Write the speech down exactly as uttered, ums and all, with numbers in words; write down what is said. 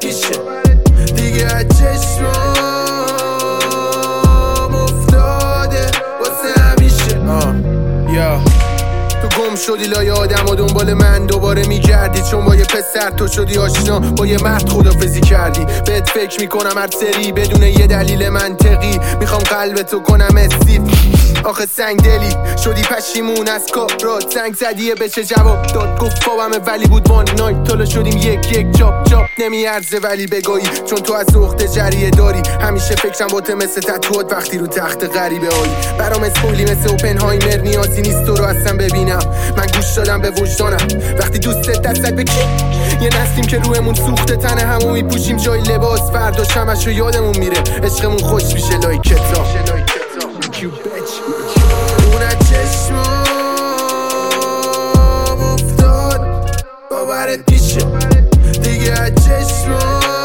پیشه دیگه از چشمام افتاده واسه همیشه. آه یا تو گم شدی لای آدم و دنبال من دوباره میگردی، چون با یه پسر تو شدی آشنا، با یه مرد خدافزی کردی. بهت فکر میکنم هر سری بدون یه دلیل منطقی، میخوام قلبتو کنم استیف. آخه سنگ دلی شدی پشیمون از کارات، زنگ زدیه بشه جواب داد، گفت خوابمه ولی بود وان نایت. تالا شدیم یک یک چاپ چاپ، نمیارزه ولی بگایی، چون تو از اخت جریه داری. همیشه فکرم با ته مثل تتوات وقتی رو تخت غریبه هایی. برام اسپویلی مثل اوپنهایمر، نیازی نیست تو رو اصلا ببینم. من گوش دادم به وجدانم وقتی دوستت دستت بکی. یه نسلیم که روحمون سوخته، تنه همون میپوشیم جای لباس، فردا شمش رو یادمون میره، عشقمون خوش میشه لای کتاب. اون از چشمام افتاد باورت میشه دیگه از چشمام